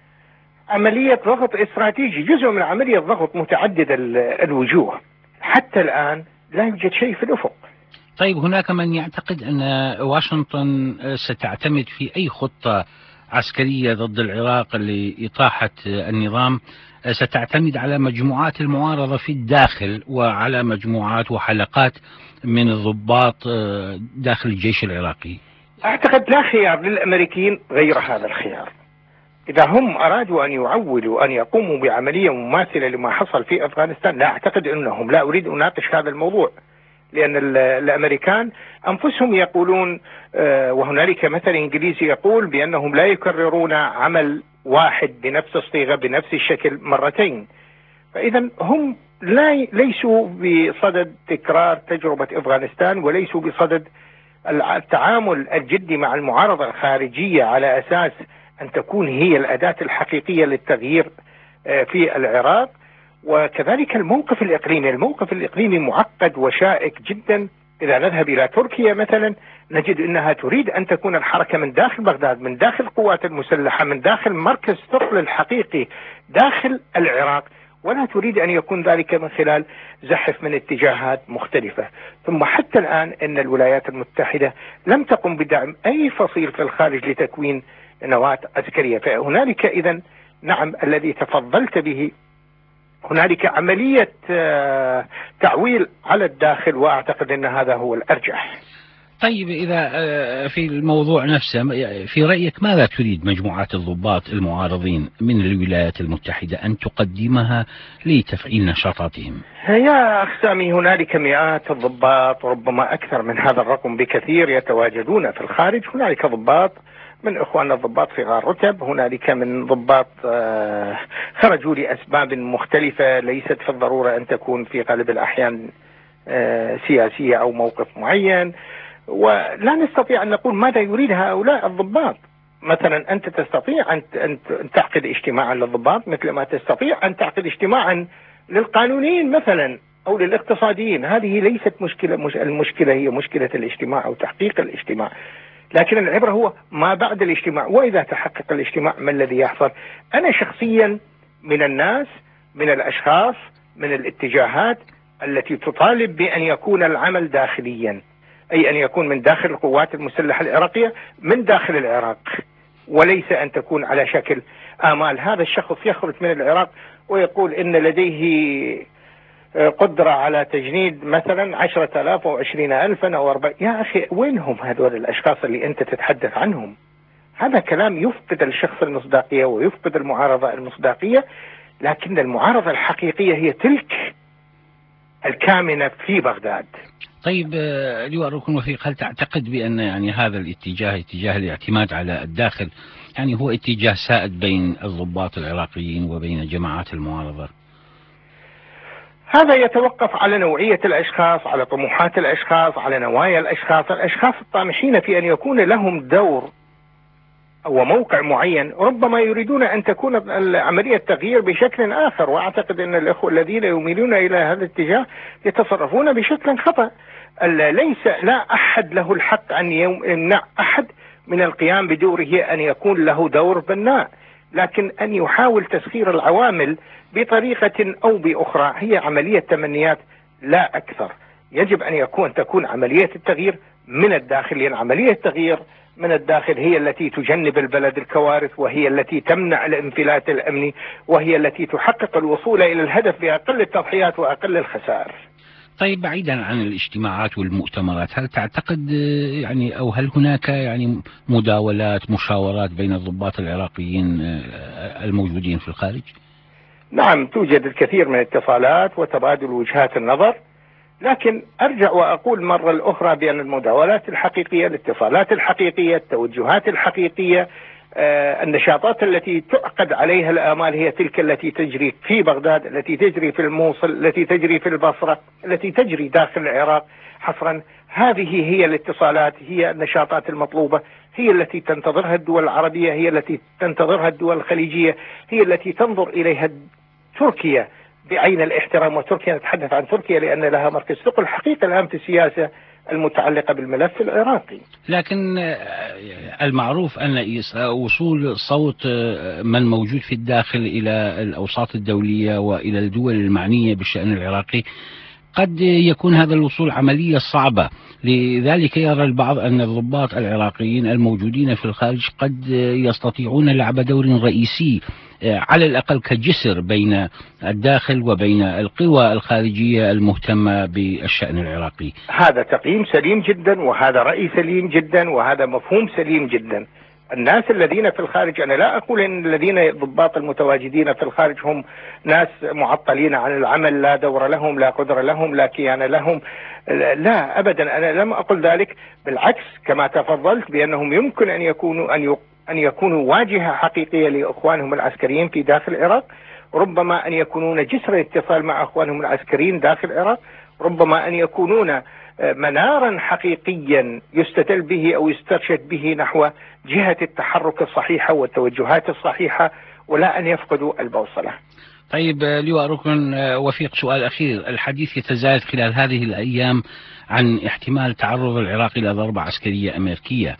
عملية ضغط استراتيجي، جزء من عملية ضغط متعدد الوجوه. حتى الآن لا يوجد شيء في الأفق. طيب، هناك من يعتقد أن واشنطن ستعتمد في أي خطة عسكرية ضد العراق لإطاحة النظام ستعتمد على مجموعات المعارضة في الداخل وعلى مجموعات وحلقات من الضباط داخل الجيش العراقي. أعتقد لا خيار للأمريكيين غير هذا الخيار. إذا هم أرادوا أن يعولوا أن يقوموا بعملية مماثلة لما حصل في أفغانستان، لا أعتقد أنهم، لا أريد أن أناقش هذا الموضوع، لأن الأمريكان أنفسهم يقولون، وهنالك مثل إنجليزي يقول بأنهم لا يكررون عمل واحد بنفس الصيغة بنفس الشكل مرتين. فإذا هم لا ليسوا بصدد تكرار تجربة أفغانستان، وليسوا بصدد التعامل الجدي مع المعارضة الخارجية على أساس أن تكون هي الأداة الحقيقية للتغيير في العراق. وكذلك الموقف الإقليمي، الموقف الإقليمي معقد وشائك جدا. إذا نذهب إلى تركيا مثلا نجد أنها تريد أن تكون الحركة من داخل بغداد، من داخل القوات المسلحة، من داخل مركز ثقل الحقيقي داخل العراق، ولا تريد أن يكون ذلك من خلال زحف من اتجاهات مختلفة. ثم حتى الآن أن الولايات المتحدة لم تقم بدعم أي فصيل في الخارج لتكوين نواة عسكرية. فهنالك إذن نعم الذي تفضلت به، هنالك عملية تعويل على الداخل، وأعتقد أن هذا هو الأرجح. طيب، إذا في الموضوع نفسه، في رأيك ماذا تريد مجموعات الضباط المعارضين من الولايات المتحدة أن تقدمها لتفعيل نشاطاتهم؟ يا أخ سامي، هنالك مئات الضباط، ربما أكثر من هذا الرقم بكثير، يتواجدون في الخارج. هنالك ضباط من إخواننا الضباط صغار رتب، هنالك من ضباط خرجوا لأسباب مختلفة ليست في الضرورة أن تكون في غالب الأحيان سياسية أو موقف معين، ولا نستطيع أن نقول ماذا يريد هؤلاء الضباط. مثلا أنت تستطيع أن تعقد اجتماعا للضباط مثل ما تستطيع أن تعقد اجتماعا للقانونيين مثلا أو للاقتصاديين. هذه ليست مشكلة، مش المشكلة هي مشكلة الاجتماع أو تحقيق الاجتماع، لكن العبرة هو ما بعد الاجتماع. وإذا تحقق الاجتماع ما الذي يحصل؟ أنا شخصيا من الناس، من الأشخاص، من الاتجاهات التي تطالب بأن يكون العمل داخليا، أي أن يكون من داخل القوات المسلحة العراقية، من داخل العراق، وليس أن تكون على شكل آمال. هذا الشخص يخرج من العراق ويقول إن لديه قدرة على تجنيد مثلا عشرة آلاف أو عشرين ألفا أو أربعة. يا أخي، وينهم هذول الأشخاص اللي أنت تتحدث عنهم؟ هذا كلام يفقد الشخص المصداقية ويفقد المعارضة المصداقية. لكن المعارضة الحقيقية هي تلك الكامنة في بغداد. طيب، لواء ركن وثيق، هل تعتقد بأن يعني هذا الاتجاه، اتجاه الاعتماد على الداخل، يعني هو اتجاه سائد بين الضباط العراقيين وبين جماعات المعارضة؟ هذا يتوقف على نوعية الأشخاص، على طموحات الأشخاص، على نوايا الأشخاص. الأشخاص الطامحين في أن يكون لهم دور أو موقع معين ربما يريدون أن تكون عملية تغيير بشكل آخر، وأعتقد أن الأخوة الذين يميلون إلى هذا الاتجاه يتصرفون بشكل خطأ. ليس لا أحد له الحق أن يمنع أحد من القيام بدوره أن يكون له دور بناء، لكن أن يحاول تسخير العوامل بطريقة أو بأخرى هي عملية تمنيات لا أكثر. يجب أن يكون تكون عملية التغيير من الداخل، لأن عملية التغيير من الداخل هي التي تجنب البلد الكوارث، وهي التي تمنع الانفلات الأمني، وهي التي تحقق الوصول إلى الهدف بأقل التضحيات وأقل الخسائر. طيب، بعيدا عن الاجتماعات والمؤتمرات، هل تعتقد يعني أو هل هناك يعني مداولات مشاورات بين الضباط العراقيين الموجودين في الخارج؟ نعم، توجد الكثير من الاتصالات وتبادل وجهات النظر، لكن أرجع وأقول مرة الأخرى بأن المداولات الحقيقية، الاتصالات الحقيقية، التوجهات الحقيقية، آه النشاطات التي تعقد عليها الآمال هي تلك التي تجري في بغداد، التي تجري في الموصل، التي تجري في البصرة، التي تجري داخل العراق حصرا. هذه هي الاتصالات، هي النشاطات المطلوبة، هي التي تنتظرها الدول العربية، هي التي تنتظرها الدول الخليجية، هي التي تنظر إليها تركيا بعين الاحترام. وتركيا، نتحدث عن تركيا لأن لها مركز ثقل حقيقة الآن في السياسة المتعلقة بالملف العراقي. لكن المعروف أن وصول صوت من موجود في الداخل إلى الأوساط الدولية وإلى الدول المعنية بالشأن العراقي قد يكون هذا الوصول عملية صعبة، لذلك يرى البعض أن الضباط العراقيين الموجودين في الخارج قد يستطيعون لعب دور رئيسي على الأقل كجسر بين الداخل وبين القوى الخارجية المهتمة بالشأن العراقي. هذا تقييم سليم جدا، وهذا رأي سليم جدا، وهذا مفهوم سليم جدا. الناس الذين في الخارج، أنا لا أقول أن الذين الضباط المتواجدين في الخارج هم ناس معطلين عن العمل، لا دور لهم، لا قدرة لهم، لا كيان لهم، لا أبدا، أنا لم أقل ذلك. بالعكس، كما تفضلت بأنهم يمكن أن يكونوا أن يق... أن يكونوا واجهة حقيقية لإخوانهم العسكريين في داخل العراق، ربما أن يكونون جسر اتصال مع إخوانهم العسكريين داخل العراق، ربما أن يكونون منارا حقيقيا يستدل به أو يسترشد به نحو جهة التحرك الصحيحة والتوجهات الصحيحة، ولا أن يفقدوا البوصلة. طيب لواء ركن وفيق، سؤال أخير. الحديث يتزايد خلال هذه الأيام عن احتمال تعرض العراق إلى ضربة عسكرية أمريكية،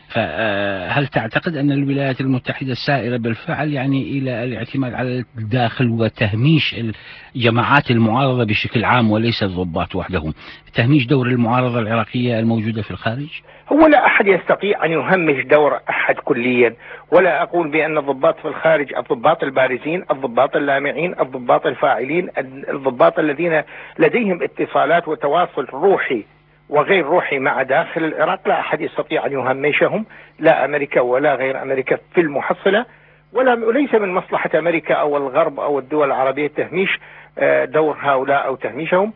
فهل تعتقد أن الولايات المتحدة سائرة بالفعل يعني إلى الاعتماد على الداخل وتهميش الجماعات المعارضة بشكل عام وليس الضباط وحدهم، تهميش دور المعارضة العراقية الموجودة في الخارج؟ هو لا أحد يستطيع أن يهمش دور أحد كليا، ولا أقول بأن الضباط في الخارج الضباط البارزين، الضباط اللامعين، الضباط الفاعلين، الضباط الذين لديهم اتصالات وتواصل روحي وغير روحي مع داخل العراق، لا أحد يستطيع أن يهمشهم، لا أمريكا ولا غير أمريكا في المحصلة، ولا وليس من مصلحة أمريكا أو الغرب أو الدول العربية تهميش دور هؤلاء أو تهميشهم.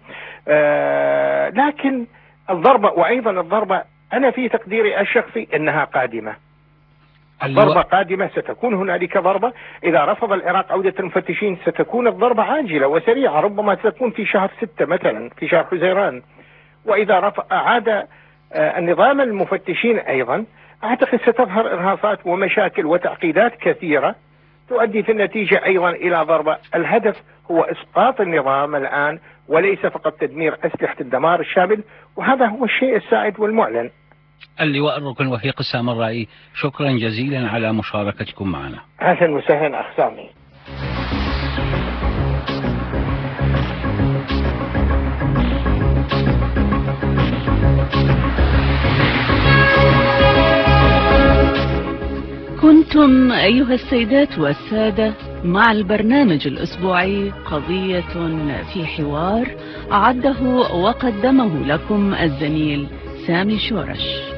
لكن الضربة، وأيضا الضربة أنا في تقديري الشخصي أنها قادمة، الضربة قادمة، ستكون هنالك ضربة. إذا رفض العراق عودة المفتشين ستكون الضربة عاجلة وسريعة، ربما تكون في شهر ستة مثلا، في شهر حزيران. وإذا رفع عاد النظام المفتشين أيضا، أعتقد ستظهر إرهاصات ومشاكل وتعقيدات كثيرة تؤدي في النتيجة أيضا إلى ضربة. الهدف هو إسقاط النظام الآن وليس فقط تدمير أسلحة الدمار الشامل، وهذا هو الشيء السائد والمعلن. اللواء الركن وفيق السامرائي، شكرا جزيلا على مشاركتكم معنا. أهلا وسهلا أخ سامي. كنتم أيها السيدات والسادة مع البرنامج الأسبوعي قضية في حوار، أعده وقدمه لكم الزميل سامي شورش.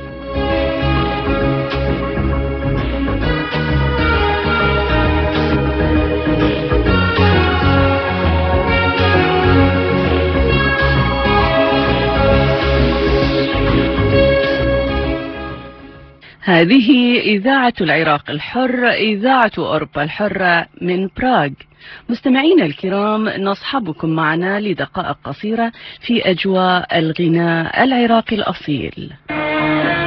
هذه هذه إذاعة العراق الحر، إذاعة أوروبا الحرة من براغ. مستمعينا الكرام، نصحبكم معنا لدقائق قصيرة في أجواء الغناء العراقي الأصيل.